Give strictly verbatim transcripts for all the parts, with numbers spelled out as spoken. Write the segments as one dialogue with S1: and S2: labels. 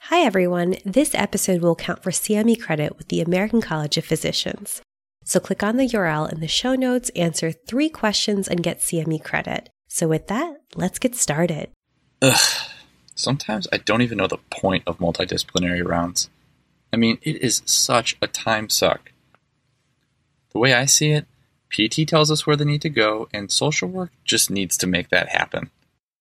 S1: Hi everyone, this episode will count for C M E credit with the American College of Physicians. So click on the U R L in the show notes, answer three questions, and get C M E credit. So with that, let's get started.
S2: Ugh, sometimes I don't even know the point of multidisciplinary rounds. I mean, it is such a time suck. The way I see it, P T tells us where they need to go, and social work just needs to make that happen.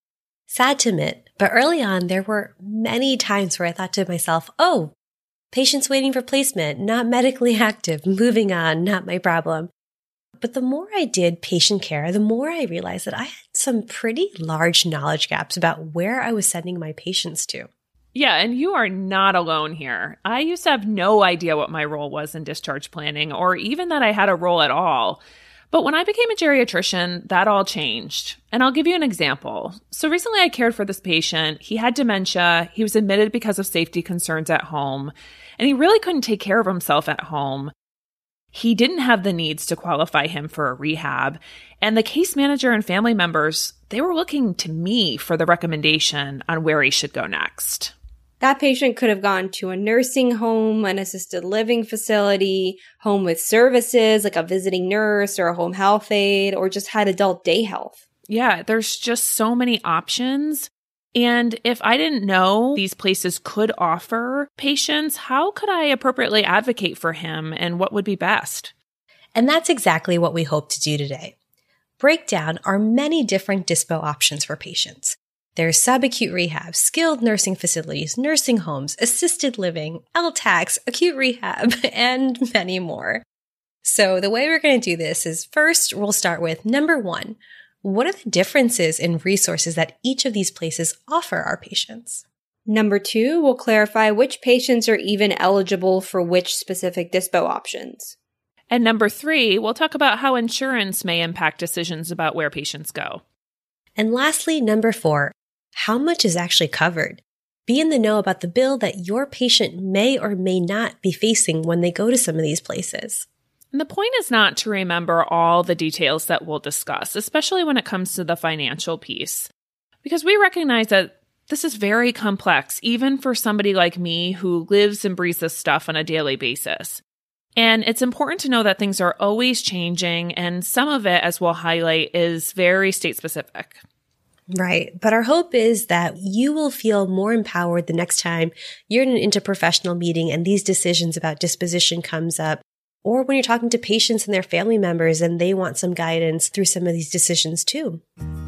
S1: Sad to admit, but early on there were many times where I thought to myself, oh, patients waiting for placement, not medically active, moving on, not my problem. But the more I did patient care, the more I realized that I had some pretty large knowledge gaps about where I was sending my patients to.
S3: Yeah, and you are not alone here. I used to have no idea what my role was in discharge planning, or even that I had a role at all. But when I became a geriatrician, that all changed. And I'll give you an example. So recently I cared for this patient. He had dementia. He was admitted because of safety concerns at home, and he really couldn't take care of himself at home. He didn't have the needs to qualify him for a rehab. And the case manager and family members, they were looking to me for the recommendation on where he should go next.
S4: That patient could have gone to a nursing home, an assisted living facility, home with services like a visiting nurse or a home health aide, or just had adult day health.
S3: Yeah, there's just so many options. And if I didn't know these places could offer patients, how could I appropriately advocate for him and what would be best?
S1: And that's exactly what we hope to do today. Break down our many different dispo options for patients. There's subacute rehab, skilled nursing facilities, nursing homes, assisted living, L TACs, acute rehab, and many more. So the way we're going to do this is first, we'll start with number one. What are the differences in resources that each of these places offer our patients?
S4: Number two, we'll clarify which patients are even eligible for which specific dispo options.
S3: And number three, we'll talk about how insurance may impact decisions about where patients go.
S1: And lastly, number four, how much is actually covered? Be in the know about the bill that your patient may or may not be facing when they go to some of these places.
S3: And the point is not to remember all the details that we'll discuss, especially when it comes to the financial piece, because we recognize that this is very complex, even for somebody like me who lives and breathes this stuff on a daily basis. And it's important to know that things are always changing, and some of it, as we'll highlight, is very state-specific.
S1: Right. But our hope is that you will feel more empowered the next time you're in an interprofessional meeting and these decisions about disposition comes up, or when you're talking to patients and their family members and they want some guidance through some of these decisions too.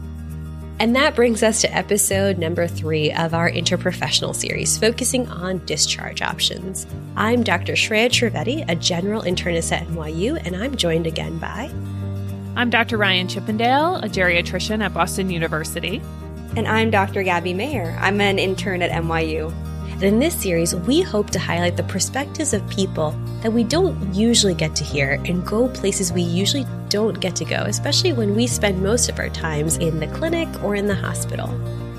S1: And that brings us to episode number three of our interprofessional series, focusing on discharge options. I'm Doctor Shreya Trivedi, a general internist at N Y U, and I'm joined again by...
S3: I'm Doctor Ryan Chippendale, a geriatrician at Boston University.
S4: And I'm Doctor Gabby Mayer. I'm an intern at N Y U.
S1: And in this series, we hope to highlight the perspectives of people that we don't usually get to hear and go places we usually don't get to go, especially when we spend most of our times in the clinic or in the hospital.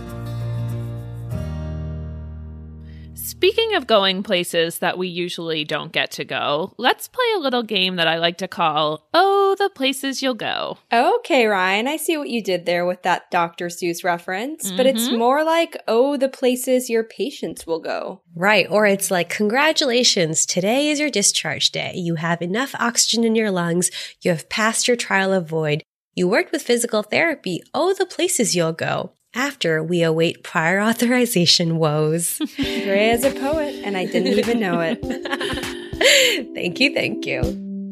S3: Speaking of going places that we usually don't get to go, let's play a little game that I like to call, Oh, the Places You'll Go.
S4: Okay, Ryan, I see what you did there with that Doctor Seuss reference,
S3: Mm-hmm.
S4: but it's more like, oh, the places your patients will go.
S1: Right, or it's like, congratulations, today is your discharge day. You have enough oxygen in your lungs. You have passed your trial of void. You worked with physical therapy. Oh, the places you'll go. After we await prior authorization woes.
S4: Gray as a poet, and I didn't even know it.
S1: Thank you, thank you.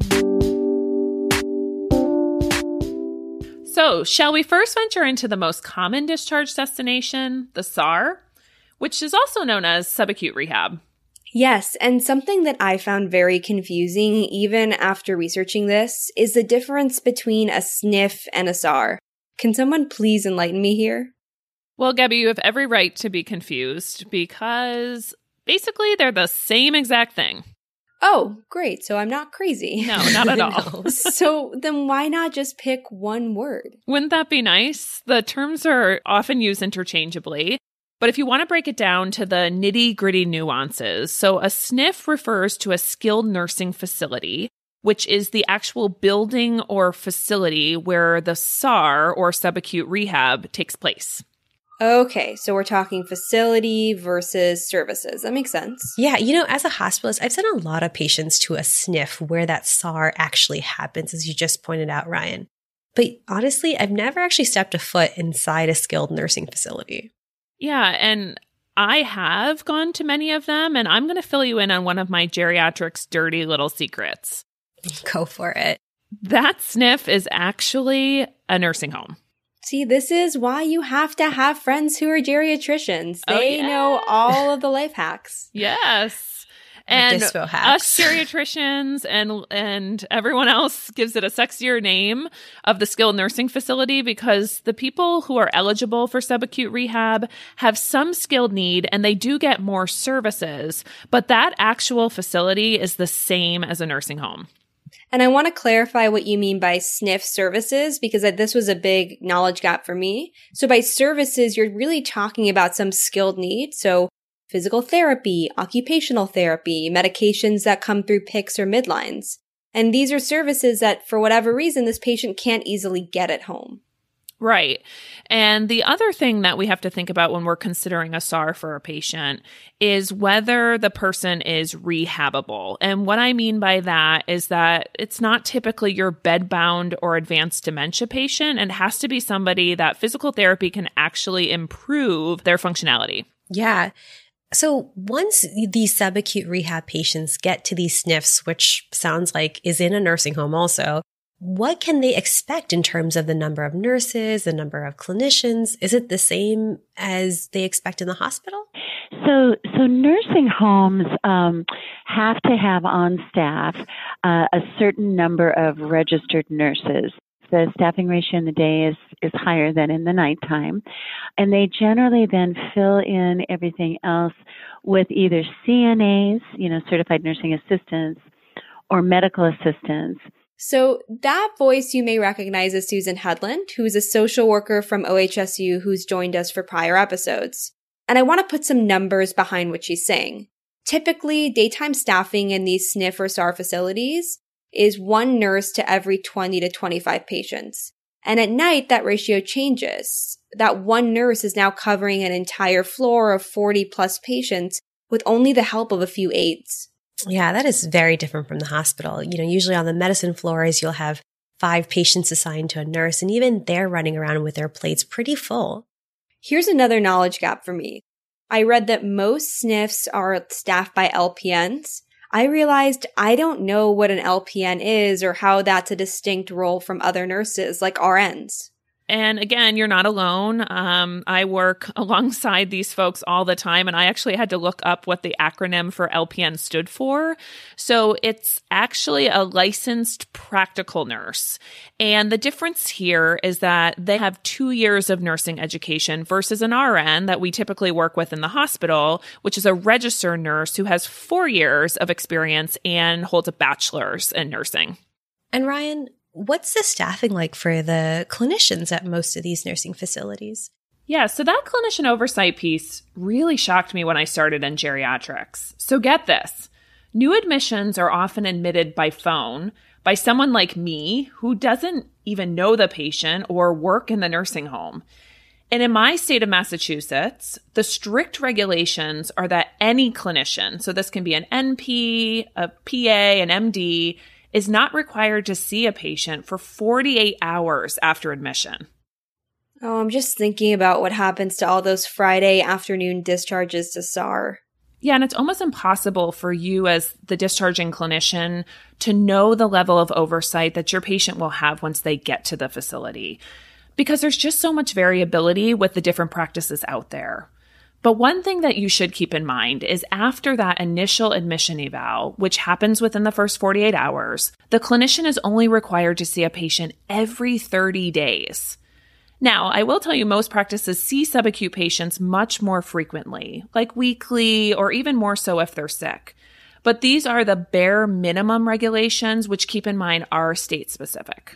S3: So, shall we first venture into the most common discharge destination, the S A R, which is also known as subacute rehab?
S4: Yes, and something that I found very confusing, even after researching this, is the difference between a S N F and a S A R. Can someone please enlighten me here?
S3: Well, Gabby, you have every right to be confused because basically they're the same exact thing.
S4: Oh, great. So I'm not crazy.
S3: No, not at all.
S4: No. So then why not just pick one word?
S3: Wouldn't that be nice? The terms are often used interchangeably. But if you want to break it down to the nitty-gritty nuances, so a S N F refers to a skilled nursing facility, which is the actual building or facility where the S A R, or subacute rehab, takes place.
S4: Okay, so we're talking facility versus services. That makes sense.
S1: Yeah, you know, as a hospitalist, I've sent a lot of patients to a S N F where that S A R actually happens, as you just pointed out, Ryan. But honestly, I've never actually stepped a foot inside a skilled nursing facility.
S3: Yeah, and I have gone to many of them, and I'm going to fill you in on one of my geriatrics dirty little secrets.
S1: Go for it.
S3: That S N F is actually a nursing home.
S4: See, this is why you have to have friends who are geriatricians. They
S3: Oh, yeah.
S4: know all of the life hacks.
S3: Yes. And
S1: Dispo
S3: us
S1: hacks.
S3: geriatricians and and everyone else gives it a sexier name of the skilled nursing facility because the people who are eligible for subacute rehab have some skilled need and they do get more services, but that actual facility is the same as a nursing home.
S4: And I want to clarify what you mean by S N F services because this was a big knowledge gap for me. So by services, you're really talking about some skilled need. So physical therapy, occupational therapy, medications that come through P I Cs or midlines. And these are services that for whatever reason, this patient can't easily get at home.
S3: Right. And the other thing that we have to think about when we're considering a S A R for a patient is whether the person is rehabable. And what I mean by that is that it's not typically your bedbound or advanced dementia patient, and it has to be somebody that physical therapy can actually improve their functionality.
S1: Yeah. So once these subacute rehab patients get to these S N Fs, which sounds like is in a nursing home also, what can they expect in terms of the number of nurses, the number of clinicians? Is it the same as they expect in the hospital?
S5: So, so nursing homes um, have to have on staff uh, a certain number of registered nurses. The staffing ratio in the day is, is higher than in the nighttime. And they generally then fill in everything else with either C N As, you know, certified nursing assistants, or medical assistants.
S4: So that voice you may recognize as Susan Headland, who is a social worker from O H S U who's joined us for prior episodes. And I want to put some numbers behind what she's saying. Typically, daytime staffing in these S N F or S A R facilities is one nurse to every twenty to twenty-five patients. And at night, that ratio changes. That one nurse is now covering an entire floor of forty plus patients with only the help of a few aides.
S1: Yeah, that is very different from the hospital. You know, usually on the medicine floors, you'll have five patients assigned to a nurse, and even they're running around with their plates pretty full.
S4: Here's another knowledge gap for me. I read that most S N Fs are staffed by L P Ns. I realized I don't know what an L P N is or how that's a distinct role from other nurses like R Ns.
S3: And again, you're not alone. Um, I work alongside these folks all the time, and I actually had to look up what the acronym for L P N stood for. So it's actually a licensed practical nurse. And the difference here is that they have two years of nursing education versus an R N that we typically work with in the hospital, which is a registered nurse who has four years of experience and holds a bachelor's in nursing.
S1: And Ryan, what's the staffing like for the clinicians at most of these nursing facilities?
S3: Yeah, so that clinician oversight piece really shocked me when I started in geriatrics. So get this. New admissions are often admitted by phone by someone like me who doesn't even know the patient or work in the nursing home. And in my state of Massachusetts, the strict regulations are that any clinician, so this can be an N P, a P A, an M D, is not required to see a patient for forty-eight hours after admission.
S4: Oh, I'm just thinking about what happens to all those Friday afternoon discharges to S A R.
S3: Yeah, and it's almost impossible for you as the discharging clinician to know the level of oversight that your patient will have once they get to the facility, because there's just so much variability with the different practices out there. But one thing that you should keep in mind is after that initial admission eval, which happens within the first forty-eight hours, the clinician is only required to see a patient every thirty days. Now, I will tell you most practices see subacute patients much more frequently, like weekly or even more so if they're sick. But these are the bare minimum regulations, which keep in mind are state specific.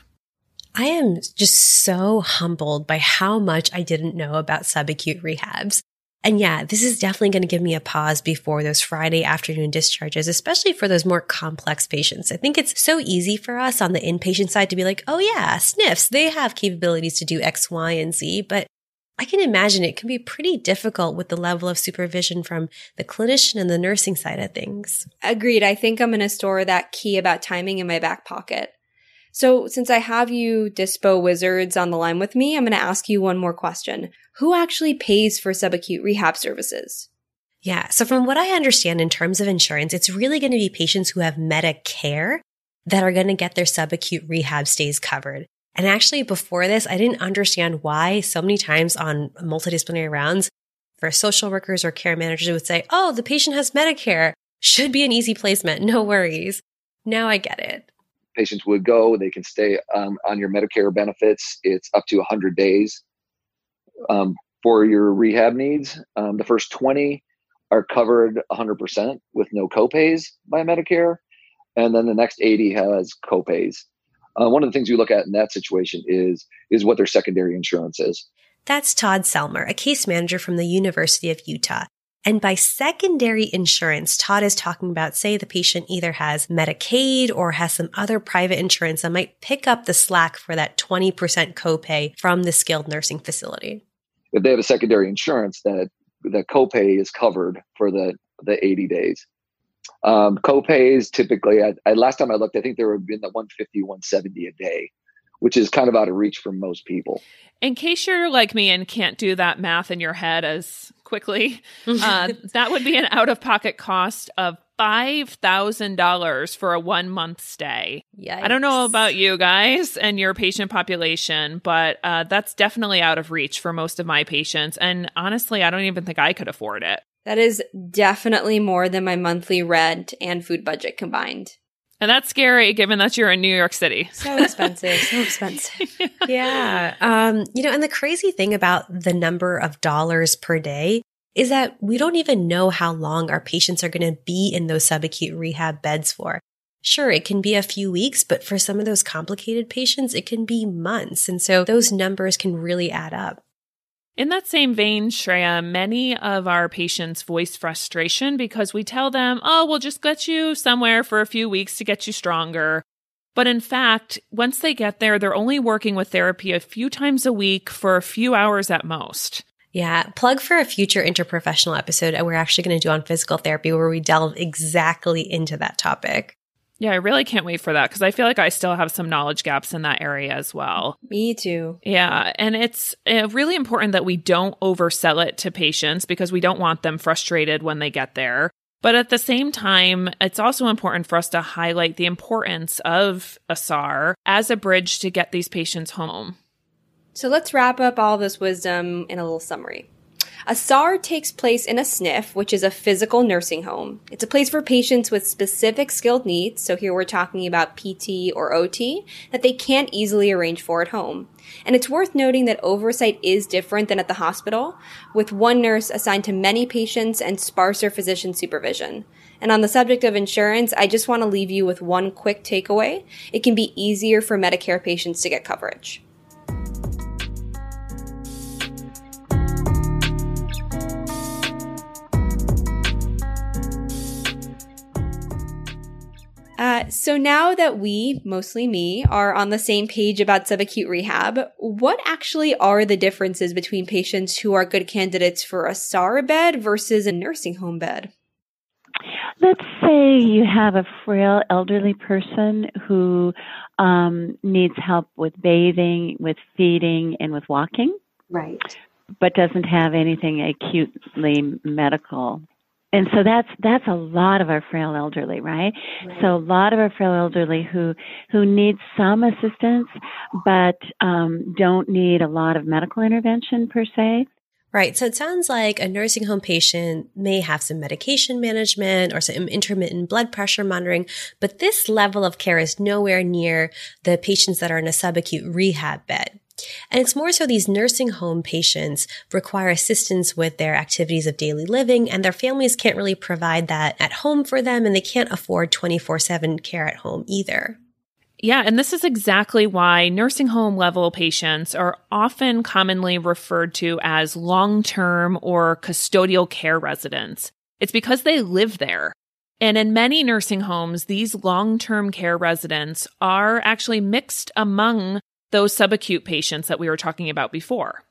S1: I am just so humbled by how much I didn't know about subacute rehabs. And yeah, this is definitely going to give me a pause before those Friday afternoon discharges, especially for those more complex patients. I think it's so easy for us on the inpatient side to be like, oh yeah, S N Fs, they have capabilities to do X, Y, and Z. But I can imagine it can be pretty difficult with the level of supervision from the clinician and the nursing side of things.
S4: Agreed. I think I'm going to store that key about timing in my back pocket. So since I have you dispo wizards on the line with me, I'm going to ask you one more question. Who actually pays for subacute rehab services?
S1: Yeah. So from what I understand in terms of insurance, it's really going to be patients who have Medicare that are going to get their subacute rehab stays covered. And actually before this, I didn't understand why so many times on multidisciplinary rounds for social workers or care managers would say, oh, the patient has Medicare, should be an easy placement, no worries. Now I get it.
S6: Patients would go, they can stay um, on your Medicare benefits. It's up to one hundred days um, for your rehab needs. Um, the first twenty are covered one hundred percent with no copays by Medicare. And then the next eighty has copays. Uh, one of the things we look at in that situation is, is what their secondary insurance is.
S1: That's Todd Selmer, a case manager from the University of Utah. And by secondary insurance, Todd is talking about, say, the patient either has Medicaid or has some other private insurance that might pick up the slack for that twenty percent copay from the skilled nursing facility.
S6: If they have a secondary insurance, that the copay is covered for the, the eighty days. Um, copays typically, I, I, last time I looked, I think they were in the one fifty, one seventy a day, which is kind of out of reach for most people.
S3: In case you're like me and can't do that math in your head as quickly, uh, that would be an out-of-pocket cost of five thousand dollars for a one-month stay.
S1: Yikes.
S3: I don't know about you guys and your patient population, but uh, that's definitely out of reach for most of my patients. And honestly, I don't even think I could afford it.
S4: That is definitely more than my monthly rent and food budget combined.
S3: And that's scary given that you're in New York City.
S4: So expensive, so expensive.
S1: Yeah. Um, you know, and the crazy thing about the number of dollars per day is that we don't even know how long our patients are going to be in those subacute rehab beds for. Sure, it can be a few weeks, but for some of those complicated patients, it can be months. And so those numbers can really add up.
S3: In that same vein, Shreya, many of our patients voice frustration because we tell them, oh, we'll just get you somewhere for a few weeks to get you stronger. But in fact, once they get there, they're only working with therapy a few times a week for a few hours at most.
S1: Yeah, plug for a future interprofessional episode we're actually going to do on physical therapy where we delve exactly into that topic.
S3: Yeah, I really can't wait for that because I feel like I still have some knowledge gaps in that area as well.
S4: Me too.
S3: Yeah, and it's uh, really important that we don't oversell it to patients because we don't want them frustrated when they get there. But at the same time, it's also important for us to highlight the importance of a S A R as a bridge to get these patients home.
S4: So let's wrap up all this wisdom in a little summary. A S A R takes place in a S N F, which is a physical nursing home. It's a place for patients with specific skilled needs, so here we're talking about P T or O T, that they can't easily arrange for at home. And it's worth noting that oversight is different than at the hospital, with one nurse assigned to many patients and sparser physician supervision. And on the subject of insurance, I just want to leave you with one quick takeaway. It can be easier for Medicare patients to get coverage. Uh, so now that we, mostly me, are on the same page about subacute rehab, what actually are the differences between patients who are good candidates for a S A R bed versus a nursing home bed?
S5: Let's say you have a frail elderly person who um, needs help with bathing, with feeding, and with walking.
S4: Right.
S5: But doesn't have anything acutely medical. And so that's that's a lot of our frail elderly, right? right? So a lot of our frail elderly who who need some assistance, but um, don't need a lot of medical intervention per se.
S1: Right. So it sounds like a nursing home patient may have some medication management or some intermittent blood pressure monitoring, but this level of care is nowhere near the patients that are in a subacute rehab bed. And it's more so these nursing home patients require assistance with their activities of daily living, and their families can't really provide that at home for them, and they can't afford twenty-four seven care at home either.
S3: Yeah, and this is exactly why nursing home level patients are often commonly referred to as long-term or custodial care residents. It's because they live there. And in many nursing homes, these long-term care residents are actually mixed among those subacute patients that we were talking about before.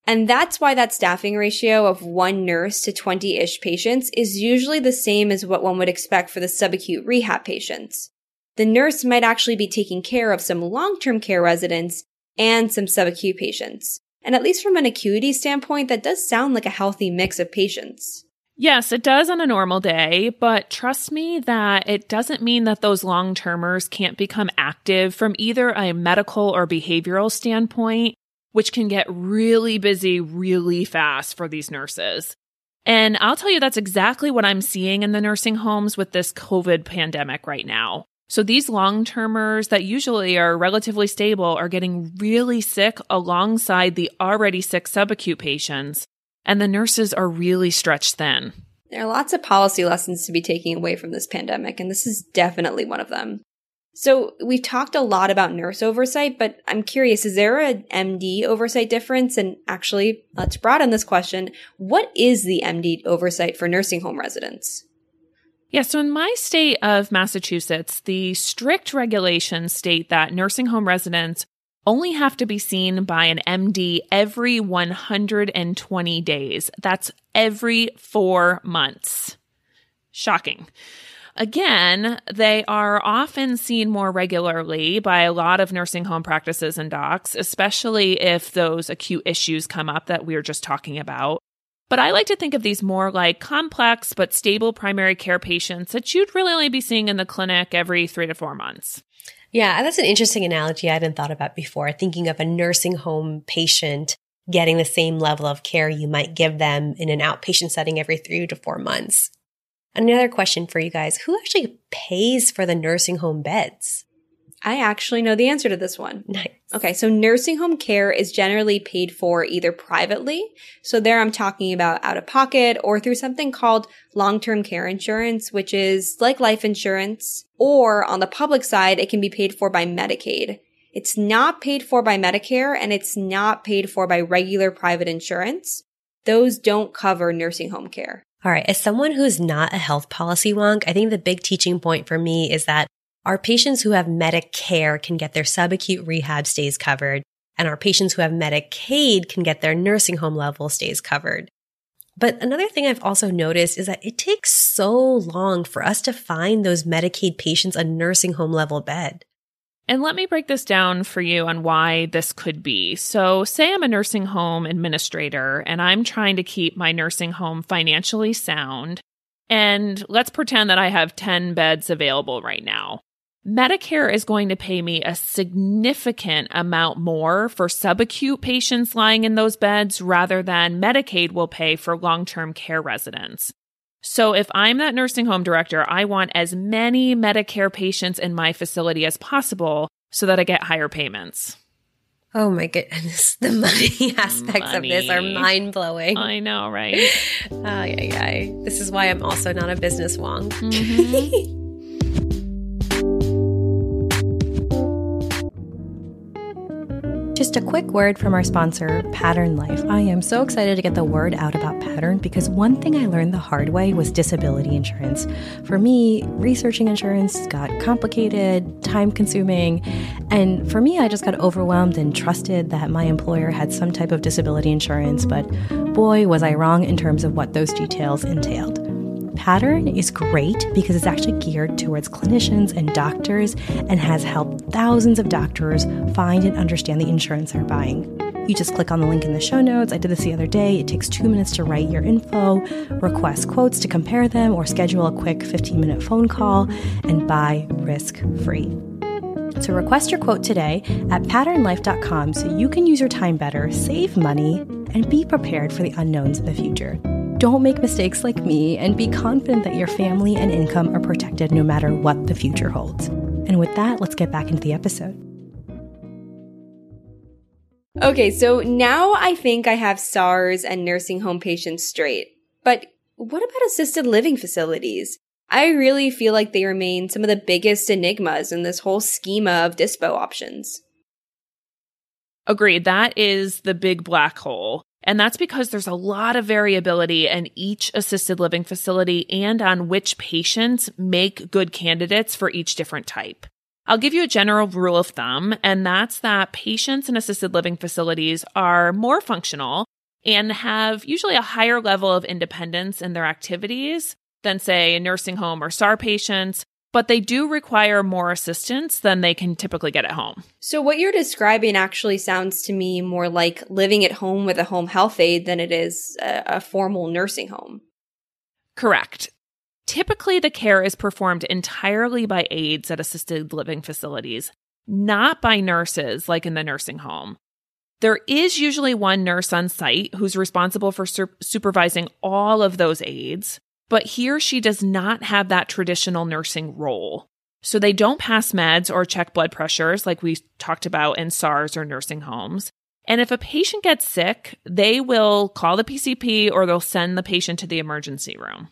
S4: And that's why that staffing ratio of one nurse to twenty-ish patients is usually the same as what one would expect for the subacute rehab patients. The nurse might actually be taking care of some long-term care residents and some subacute patients. And at least from an acuity standpoint, that does sound like a healthy mix of patients.
S3: Yes, it does on a normal day, but trust me that it doesn't mean that those long-termers can't become active from either a medical or behavioral standpoint, which can get really busy really fast for these nurses. And I'll tell you, that's exactly what I'm seeing in the nursing homes with this COVID pandemic right now. So these long-termers that usually are relatively stable are getting really sick alongside the already sick subacute patients, and the nurses are really stretched thin.
S4: There are lots of policy lessons to be taken away from this pandemic, and this is definitely one of them. So we've talked a lot about nurse oversight, but I'm curious, is there an M D oversight difference? And actually, let's broaden this question. What is the M D oversight for nursing home residents?
S3: Yeah, so in my state of Massachusetts, the strict regulations state that nursing home residents only have to be seen by an M D every one hundred twenty days. That's every four months. Shocking. Again, they are often seen more regularly by a lot of nursing home practices and docs, especially if those acute issues come up that we were just talking about. But I like to think of these more like complex but stable primary care patients that you'd really only be seeing in the clinic every three to four months.
S1: Yeah, that's an interesting analogy I hadn't thought about before, thinking of a nursing home patient getting the same level of care you might give them in an outpatient setting every three to four months. Another question for you guys, who actually pays for the nursing home beds?
S4: I actually know the answer to this one.
S1: Nice.
S4: Okay, so nursing home care is generally paid for either privately, so there I'm talking about out of pocket, or through something called long-term care insurance, which is like life insurance, or on the public side, it can be paid for by Medicaid. It's not paid for by Medicare, and it's not paid for by regular private insurance. Those don't cover nursing home care.
S1: All right, as someone who's not a health policy wonk, I think the big teaching point for me is that our patients who have Medicare can get their subacute rehab stays covered, and our patients who have Medicaid can get their nursing home level stays covered. But another thing I've also noticed is that it takes so long for us to find those Medicaid patients a nursing home level bed.
S3: And let me break this down for you on why this could be. So say I'm a nursing home administrator and I'm trying to keep my nursing home financially sound. And let's pretend that I have ten beds available right now. Medicare is going to pay me a significant amount more for subacute patients lying in those beds rather than Medicaid will pay for long-term care residents. So if I'm that nursing home director, I want as many Medicare patients in my facility as possible so that I get higher payments.
S1: Oh my goodness. The money aspects
S3: Money.
S1: of this are mind-blowing.
S3: I know, right?
S1: Ay, ay, ay. This is why I'm also not a business wonk.
S3: Mm-hmm.
S7: Just a quick word from our sponsor, Pattern Life. I am so excited to get the word out about Pattern because one thing I learned the hard way was disability insurance. For me, researching insurance got complicated, time-consuming, and for me, I just got overwhelmed and trusted that my employer had some type of disability insurance, but boy, was I wrong in terms of what those details entailed. Pattern is great because it's actually geared towards clinicians and doctors and has helped thousands of doctors find and understand the insurance they're buying. You just click on the link in the show notes. I did this the other day. It takes two minutes to write your info, request quotes to compare them, or schedule a quick fifteen-minute phone call and buy risk-free. So request your quote today at pattern life dot com so you can use your time better, save money, and be prepared for the unknowns in the future. Don't make mistakes like me and be confident that your family and income are protected no matter what the future holds. And with that, let's get back into the episode.
S4: Okay, so now I think I have S A Rs and nursing home patients straight. But what about assisted living facilities? I really feel like they remain some of the biggest enigmas in this whole schema of dispo options.
S3: Agreed. That is the big black hole. And that's because there's a lot of variability in each assisted living facility and on which patients make good candidates for each different type. I'll give you a general rule of thumb, and that's that patients in assisted living facilities are more functional and have usually a higher level of independence in their activities than, say, a nursing home or S A R patients, but they do require more assistance than they can typically get at home.
S4: So what you're describing actually sounds to me more like living at home with a home health aide than it is a, a formal nursing home.
S3: Correct. Typically, the care is performed entirely by aides at assisted living facilities, not by nurses like in the nursing home. There is usually one nurse on site who's responsible for sur- supervising all of those aides, but he or she does not have that traditional nursing role. So they don't pass meds or check blood pressures like we talked about in S A Rs or nursing homes. And if a patient gets sick, they will call the P C P or they'll send the patient to the emergency room.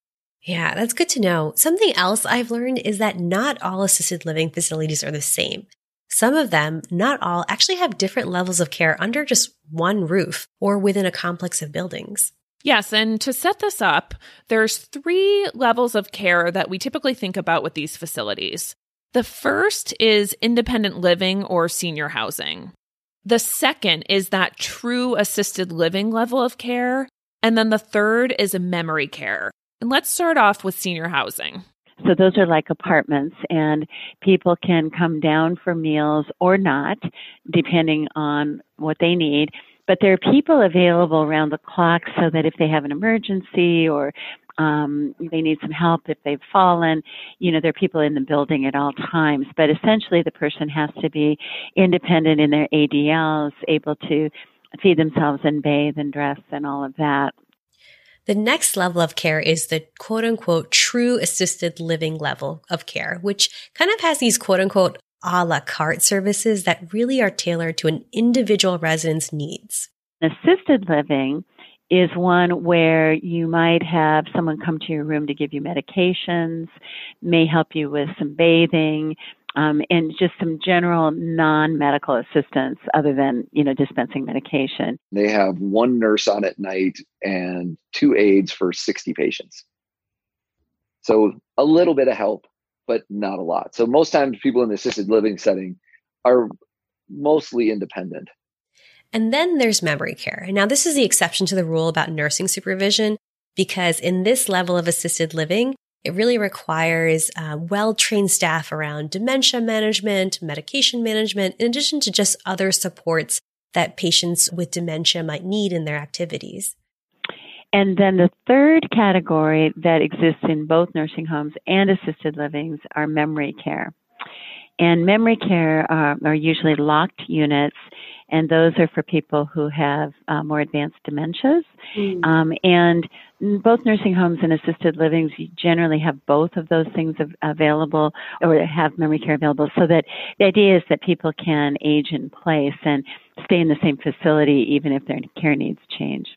S1: Yeah, that's good to know. Something else I've learned is that not all assisted living facilities are the same. Some of them, not all, actually have different levels of care under just one roof or within a complex of buildings.
S3: Yes, and to set this up, there's three levels of care that we typically think about with these facilities. The first is independent living or senior housing. The second is that true assisted living level of care. And then the third is a memory care. And let's start off with senior housing.
S5: So those are like apartments, and people can come down for meals or not, depending on what they need. But there are people available around the clock so that if they have an emergency or um, they need some help if they've fallen, you know, there are people in the building at all times. But essentially the person has to be independent in their A D Ls, able to feed themselves and bathe and dress and all of that.
S1: The next level of care is the quote unquote true assisted living level of care, which kind of has these quote unquote a la carte services that really are tailored to an individual resident's needs.
S5: Assisted living is one where you might have someone come to your room to give you medications, may help you with some bathing, um, and just some general non-medical assistance other than, you know, dispensing medication.
S6: They have one nurse on at night and two aides for sixty patients. So a little bit of help, but not a lot. So most times people in the assisted living setting are mostly independent.
S1: And then there's memory care. Now, this is the exception to the rule about nursing supervision, because in this level of assisted living, it really requires uh, well-trained staff around dementia management, medication management, in addition to just other supports that patients with dementia might need in their activities.
S5: And then the third category that exists in both nursing homes and assisted livings are memory care. And memory care are, are usually locked units, and those are for people who have uh, more advanced dementias. Mm. Um, and both nursing homes and assisted livings generally have both of those things av- available or have memory care available, so that the idea is that people can age in place and stay in the same facility even if their care needs change.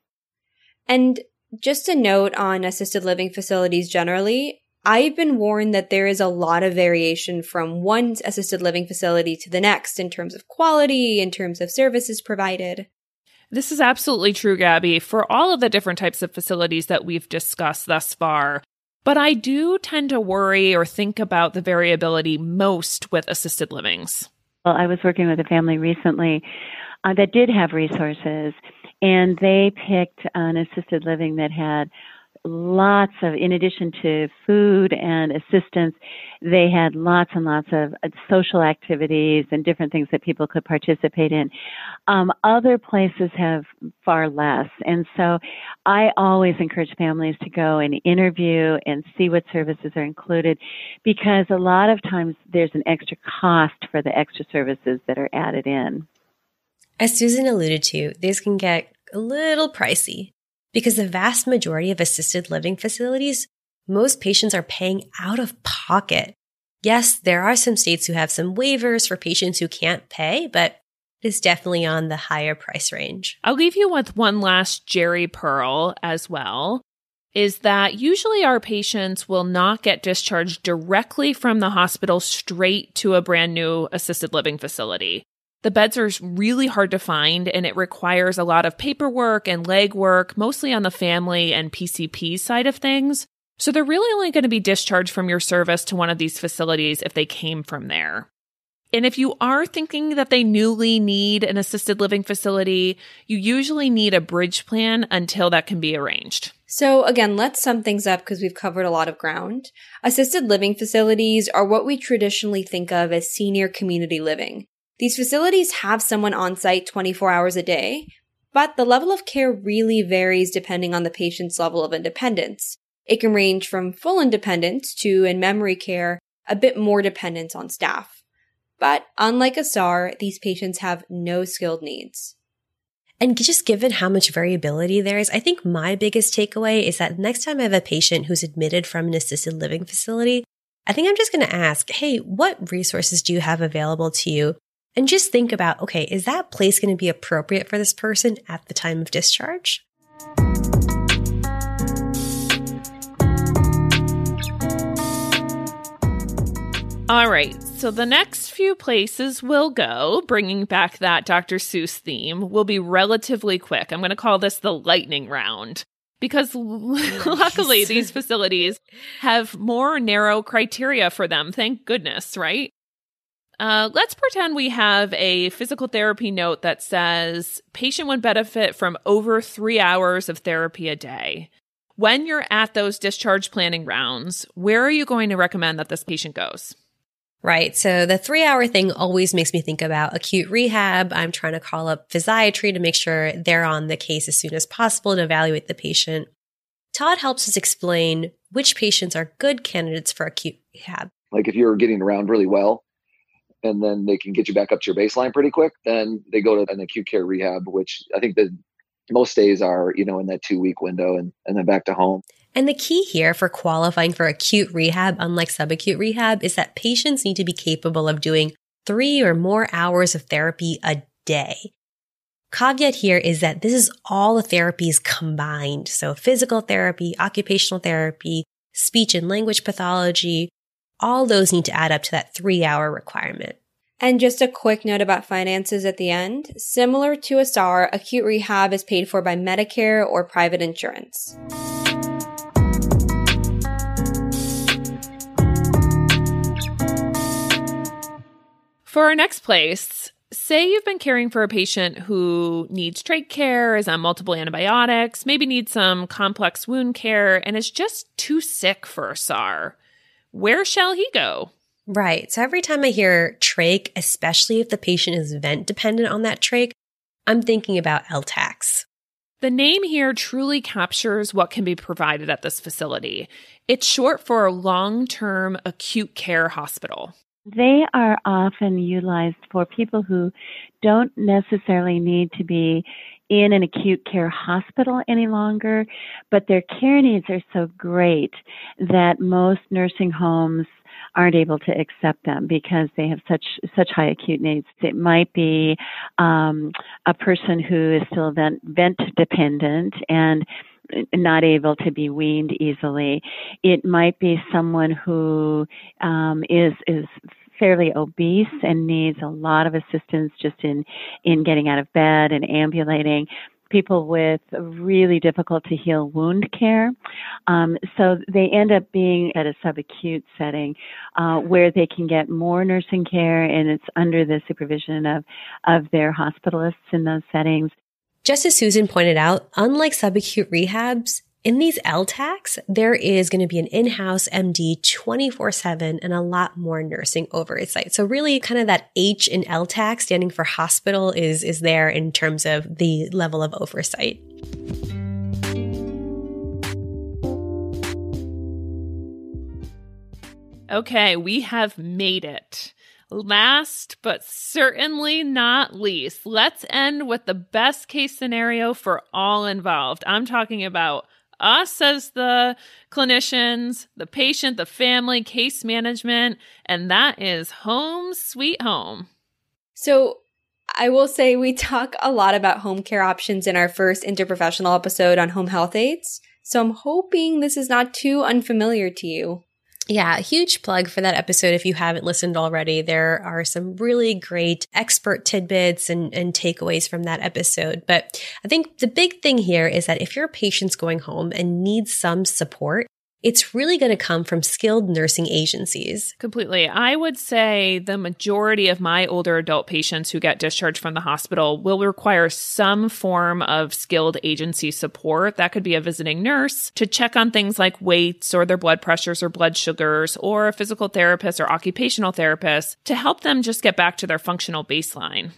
S4: And just a note on assisted living facilities generally, I've been warned that there is a lot of variation from one assisted living facility to the next in terms of quality, in terms of services provided.
S3: This is absolutely true, Gabby, for all of the different types of facilities that we've discussed thus far. But I do tend to worry or think about the variability most with assisted livings.
S5: Well, I was working with a family recently uh, that did have resources, and they picked an assisted living that had lots of, in addition to food and assistance, they had lots and lots of social activities and different things that people could participate in. Um, other places have far less. And so I always encourage families to go and interview and see what services are included, because a lot of times there's an extra cost for the extra services that are added in.
S1: As Susan alluded to, these can get a little pricey, because the vast majority of assisted living facilities, most patients are paying out of pocket. Yes, there are some states who have some waivers for patients who can't pay, but it is definitely on the higher price range.
S3: I'll leave you with one last Jerry Pearl as well, is that usually our patients will not get discharged directly from the hospital straight to a brand new assisted living facility. The beds are really hard to find, and it requires a lot of paperwork and legwork, mostly on the family and P C P side of things. So they're really only going to be discharged from your service to one of these facilities if they came from there. And if you are thinking that they newly need an assisted living facility, you usually need a bridge plan until that can be arranged.
S4: So again, let's sum things up because we've covered a lot of ground. Assisted living facilities are what we traditionally think of as senior community living. These facilities have someone on site twenty-four hours a day, but the level of care really varies depending on the patient's level of independence. It can range from full independence to, in memory care, a bit more dependence on staff. But unlike a S A R, these patients have no skilled needs.
S1: And just given how much variability there is, I think my biggest takeaway is that next time I have a patient who's admitted from an assisted living facility, I think I'm just going to ask, hey, what resources do you have available to you? And just think about, okay, is that place going to be appropriate for this person at the time of discharge?
S3: All right, so the next few places we'll go, bringing back that Doctor Seuss theme, will be relatively quick. I'm going to call this the lightning round because nice. Luckily these facilities have more narrow criteria for them. Thank goodness, right? Uh, let's pretend we have a physical therapy note that says patient would benefit from over three hours of therapy a day. When you're at those discharge planning rounds, where are you going to recommend that this patient goes?
S1: Right. So the three hour thing always makes me think about acute rehab. I'm trying to call up physiatry to make sure they're on the case as soon as possible to evaluate the patient. Todd helps us explain which patients are good candidates for acute rehab.
S6: Like if you're getting around really well and then they can get you back up to your baseline pretty quick, then they go to an acute care rehab, which I think the most days are, you know, in that two week window and, and then back to home.
S1: And the key here for qualifying for acute rehab, unlike subacute rehab, is that patients need to be capable of doing three or more hours of therapy a day. Caveat here is that this is all the therapies combined. So physical therapy, occupational therapy, speech and language pathology, all those need to add up to that three hour requirement.
S4: And just a quick note about finances at the end. Similar to a S A R, acute rehab is paid for by Medicare or private insurance.
S3: For our next place, say you've been caring for a patient who needs trach care, is on multiple antibiotics, maybe needs some complex wound care, and is just too sick for a S A R. Where shall he go?
S1: Right. So every time I hear trach, especially if the patient is vent dependent on that trach, I'm thinking about L T A Cs.
S3: The name here truly captures what can be provided at this facility. It's short for long-term acute care hospital.
S5: They are often utilized for people who don't necessarily need to be in an acute care hospital any longer, but their care needs are so great that most nursing homes aren't able to accept them because they have such such high acute needs. It might be um, a person who is still vent, vent dependent and not able to be weaned easily. It might be someone who um, is is fairly obese and needs a lot of assistance just in, in getting out of bed and ambulating. People with really difficult to heal wound care. Um, so they end up being at a subacute setting uh, where they can get more nursing care, and it's under the supervision of, of their hospitalists in those settings.
S1: Just as Susan pointed out, unlike subacute rehabs, in these L T A Cs, there is going to be an in-house M D twenty-four seven and a lot more nursing oversight. So really kind of that H in L T A C standing for hospital is, is there in terms of the level of oversight.
S3: Okay, we have made it. Last, but certainly not least, let's end with the best case scenario for all involved. I'm talking about us as the clinicians, the patient, the family, case management, and that is home sweet home.
S4: So I will say we talk a lot about home care options in our first interprofessional episode on home health aides. So I'm hoping this is not too unfamiliar to you.
S1: Yeah, a huge plug for that episode if you haven't listened already. There are some really great expert tidbits and, and takeaways from that episode. But I think the big thing here is that if your patient's going home and needs some support, it's really going to come from skilled nursing agencies.
S3: Completely. I would say the majority of my older adult patients who get discharged from the hospital will require some form of skilled agency support. That could be a visiting nurse to check on things like weights or their blood pressures or blood sugars, or a physical therapist or occupational therapist to help them just get back to their functional baseline.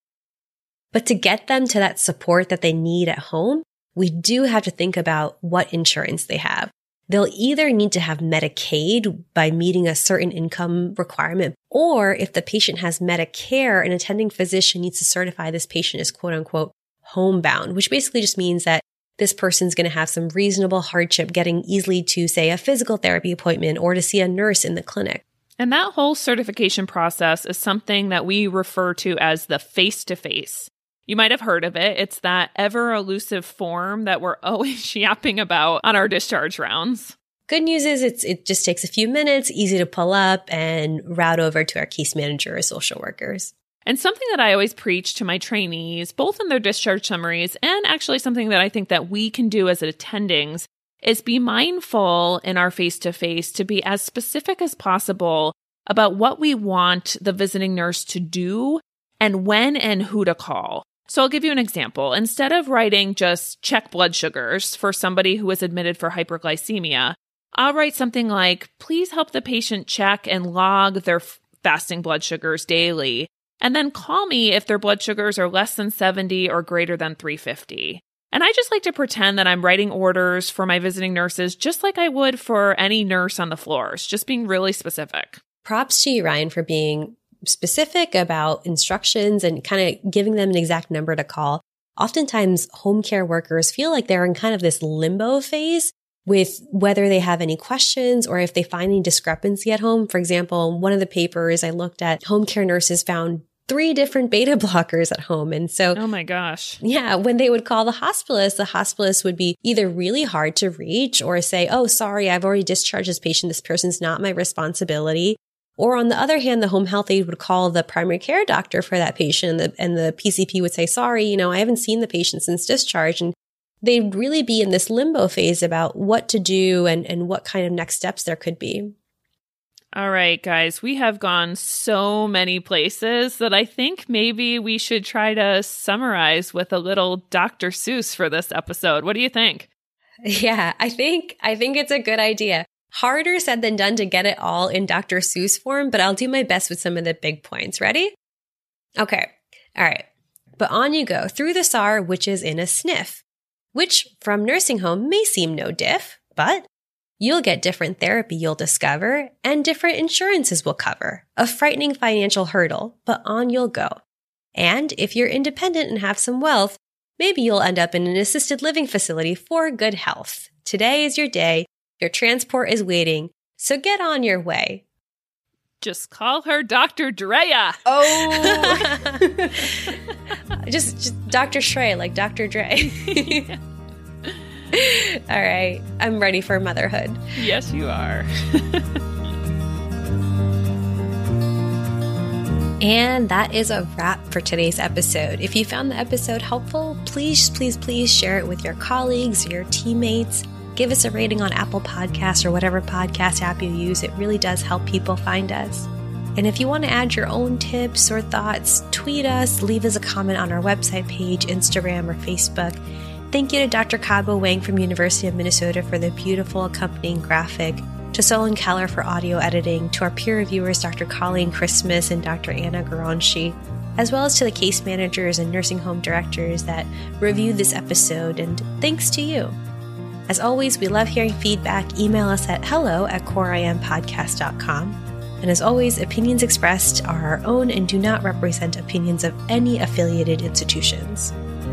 S1: But to get them to that support that they need at home, we do have to think about what insurance they have. They'll either need to have Medicaid by meeting a certain income requirement, or if the patient has Medicare, an attending physician needs to certify this patient as quote unquote homebound, which basically just means that this person's going to have some reasonable hardship getting easily to, say, a physical therapy appointment or to see a nurse in the clinic.
S3: And that whole certification process is something that we refer to as the face-to-face. You might have heard of it. It's that ever elusive form that we're always yapping about on our discharge rounds.
S1: Good news is it's it just takes a few minutes, easy to pull up and route over to our case manager or social workers.
S3: And something that I always preach to my trainees, both in their discharge summaries and actually something that I think that we can do as attendings, is be mindful in our face-to-face to be as specific as possible about what we want the visiting nurse to do and when and who to call. So I'll give you an example. Instead of writing just check blood sugars for somebody who is admitted for hyperglycemia, I'll write something like, please help the patient check and log their fasting blood sugars daily, and then call me if their blood sugars are less than seventy or greater than three fifty. And I just like to pretend that I'm writing orders for my visiting nurses just like I would for any nurse on the floors, just being really specific.
S1: Props to you, Ryan, for being specific about instructions and kind of giving them an exact number to call. Oftentimes, home care workers feel like they're in kind of this limbo phase with whether they have any questions or if they find any discrepancy at home. For example, one of the papers I looked at, home care nurses found three different beta blockers at home. And so,
S3: oh my gosh.
S1: Yeah, when they would call the hospitalist, the hospitalist would be either really hard to reach or say, oh, sorry, I've already discharged this patient. This person's not my responsibility. Or on the other hand, the home health aide would call the primary care doctor for that patient, and the, and the P C P would say, sorry, you know, I haven't seen the patient since discharge. And they'd really be in this limbo phase about what to do and, and what kind of next steps there could be.
S3: All right, guys, we have gone so many places that I think maybe we should try to summarize with a little Doctor Seuss for this episode. What do you think?
S1: Yeah, I think I think it's a good idea. Harder said than done to get it all in Doctor Seuss form, but I'll do my best with some of the big points. Ready? Okay. All right. But on you go through the S A R, which is in a sniff, which from nursing home may seem no diff, but you'll get different therapy you'll discover and different insurances will cover. A frightening financial hurdle, but on you'll go. And if you're independent and have some wealth, maybe you'll end up in an assisted living facility for good health. Today is your day. Your transport is waiting, so get on your way.
S3: Just call her Doctor Drea.
S1: Oh. just, just Doctor Shrey, like Doctor Dre. All right, I'm ready for motherhood.
S3: Yes, you are.
S1: And that is a wrap for today's episode. If you found the episode helpful, please, please, please share it with your colleagues, your teammates. Give us a rating on Apple Podcasts or whatever podcast app you use. It really does help people find us. And if you want to add your own tips or thoughts, tweet us, leave us a comment on our website page, Instagram, or Facebook. Thank you to Doctor Cadbo Wang from University of Minnesota for the beautiful accompanying graphic, to Solon Keller for audio editing, to our peer reviewers, Doctor Colleen Christmas and Doctor Anna Garanshi, as well as to the case managers and nursing home directors that reviewed this episode, and thanks to you. As always, we love hearing feedback. Email us at hello at core I M podcast dot com. And as always, opinions expressed are our own and do not represent opinions of any affiliated institutions.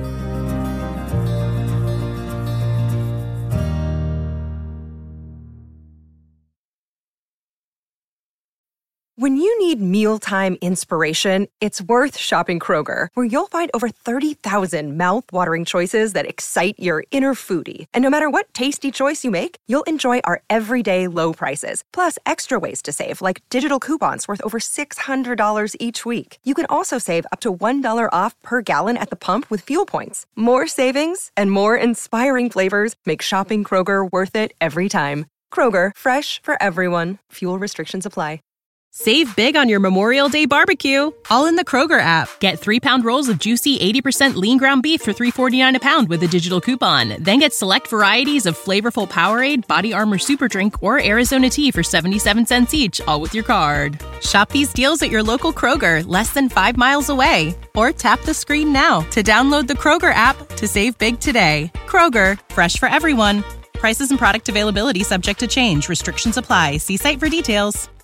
S8: When you need mealtime inspiration, it's worth shopping Kroger, where you'll find over thirty thousand mouth-watering choices that excite your inner foodie. And no matter what tasty choice you make, you'll enjoy our everyday low prices, plus extra ways to save, like digital coupons worth over six hundred dollars each week. You can also save up to one dollar off per gallon at the pump with fuel points. More savings and more inspiring flavors make shopping Kroger worth it every time. Kroger, fresh for everyone. Fuel restrictions apply.
S9: Save big on your Memorial Day barbecue, all in the Kroger app. Get three-pound rolls of juicy eighty percent lean ground beef for three forty-nine a pound with a digital coupon. Then get select varieties of flavorful Powerade, Body Armor Super Drink, or Arizona tea for seventy-seven cents each, all with your card. Shop these deals at your local Kroger, less than five miles away. Or tap the screen now to download the Kroger app to save big today. Kroger, fresh for everyone. Prices and product availability subject to change. Restrictions apply. See site for details.